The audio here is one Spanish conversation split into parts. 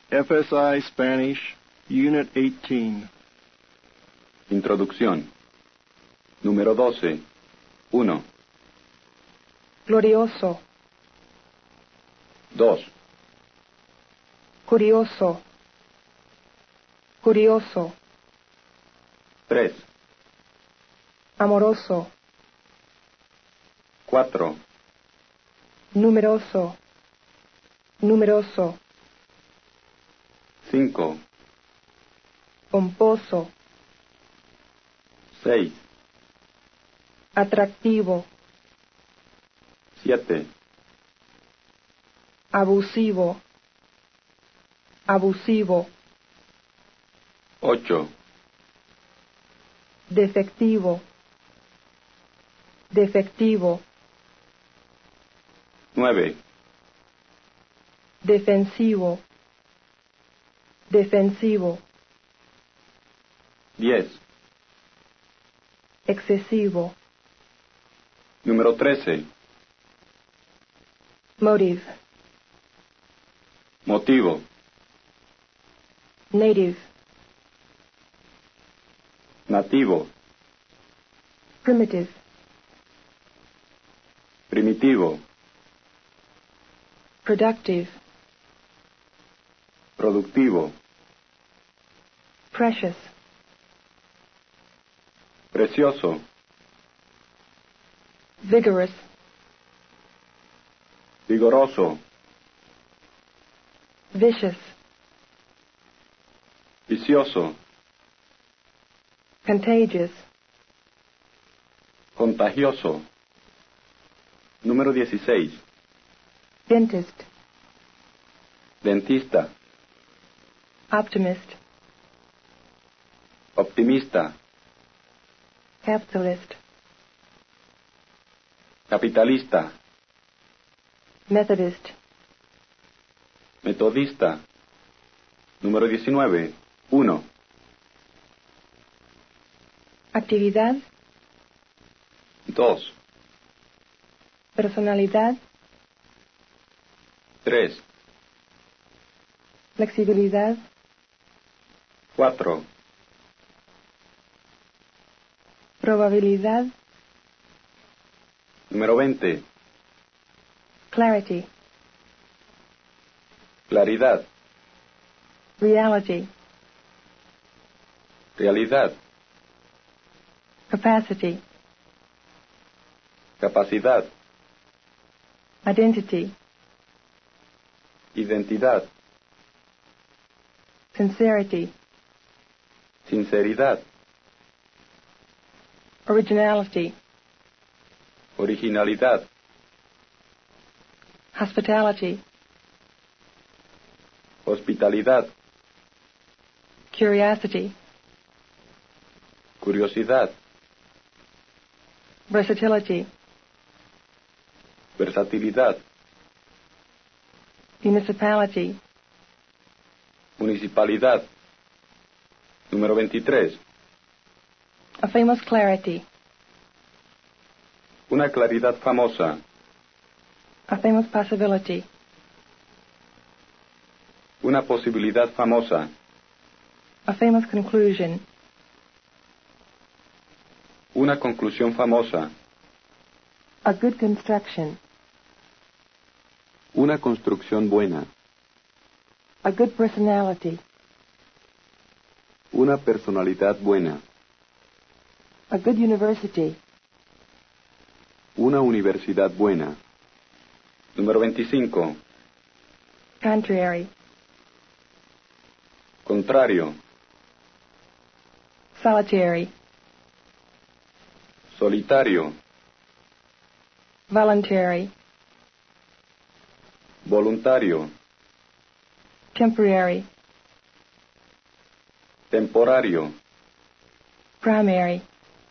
FSI Spanish, Unit 18. Introducción. Número 12. 1. Glorioso, 2. curioso, curioso, 3. amoroso, 4. numeroso, numeroso, 5. pomposo, 6. atractivo, 7. abusivo, abusivo, 8. defectivo, defectivo, 9. defensivo, defensivo, 10. excesivo, Número 13. motive, Motivo. native, Nativo. primitive, Primitivo. productive, Productivo. precious, Precioso. vigorous, Vigoroso. vicious, Vicioso. contagious, Contagioso. Número 16. dentist, Dentista. optimist, Optimista. capitalist, Capitalista. Methodist, Metodista. Número 19. 1. actividad, 2. personalidad, 3. flexibilidad, 4. probabilidad, Número 20. clarity, Claridad. reality, Realidad. capacity, Capacidad. identity, Identidad. sincerity, Sinceridad. originality, Originalidad. hospitality, Hospitalidad. curiosity, Curiosidad. versatility, Versatilidad. municipality, Municipalidad. Número 23. a famous clarity, Una claridad famosa. a famous possibility, Una posibilidad famosa. a famous conclusion, Una conclusión famosa. a good construction, Una construcción buena. a good personality, Una personalidad buena. a good university, Una universidad buena. Número 25. contrary, Contrario. solitary, Solitario. voluntary, Voluntario. temporary, Temporario. primary,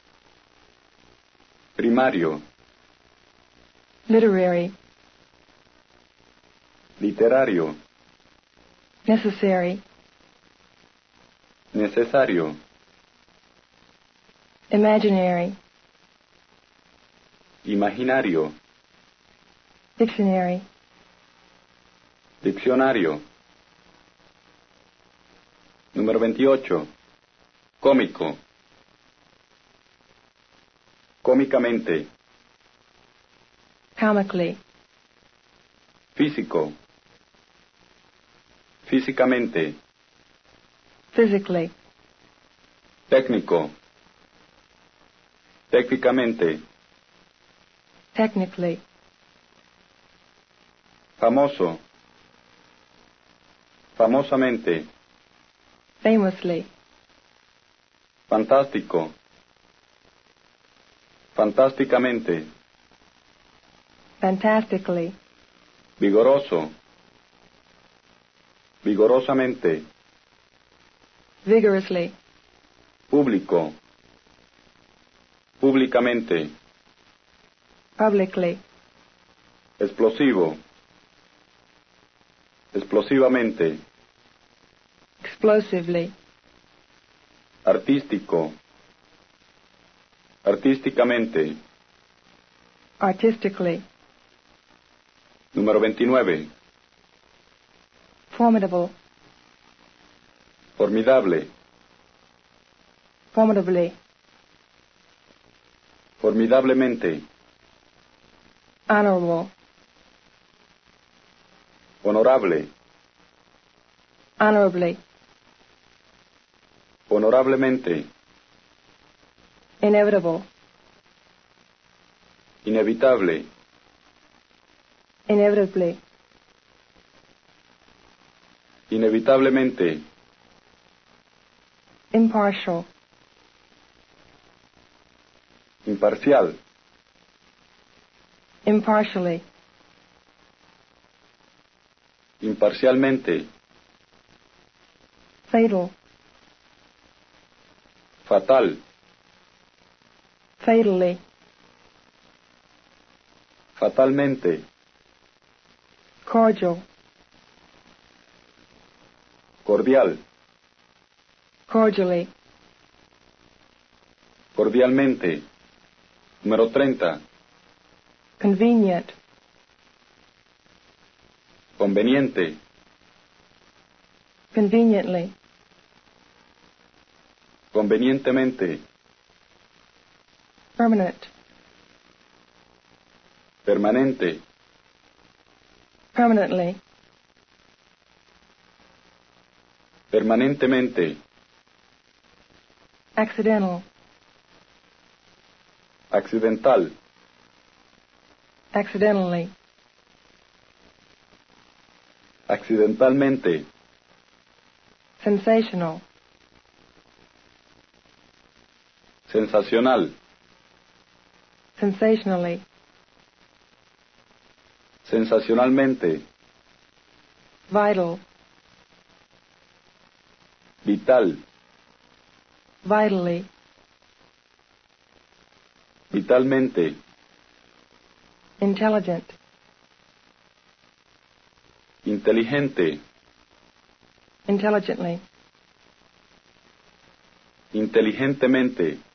Primario. literary, Literario. necessary, Necesario. imaginary, Imaginario. dictionary, Diccionario. Número 28. Cómico. Cómicamente. comically, Físico. Físicamente. physically, Técnico. Técnicamente. technically, Famoso. Famosamente. famously, Fantástico. Fantásticamente. fantastically, Vigoroso. Vigorosamente. vigorously, Público. Públicamente. publicly, Explosivo. Explosivamente. explosively, Artístico. Artísticamente. artistically, Número 29. formidable, Formidable. formidably, Formidablemente. honorable, Honorable. honorably, Honorablemente. inevitable, Inevitable. inevitably, Inevitablemente. impartial, Imparcial. impartially, Imparcialmente. fatal, Fatal. fatally, Fatalmente. cordial, Cordial. cordially, Cordialmente. Número 30. convenient, Conveniente. conveniently, Convenientemente. permanent, Permanente. permanently, Permanentemente. accidental, Accidental. accidentally, Accidentalmente. sensational, Sensacional. sensationally, Sensacionalmente. vital, Vital. vitally, Vitalmente. intelligent, Inteligente. intelligently, Inteligentemente.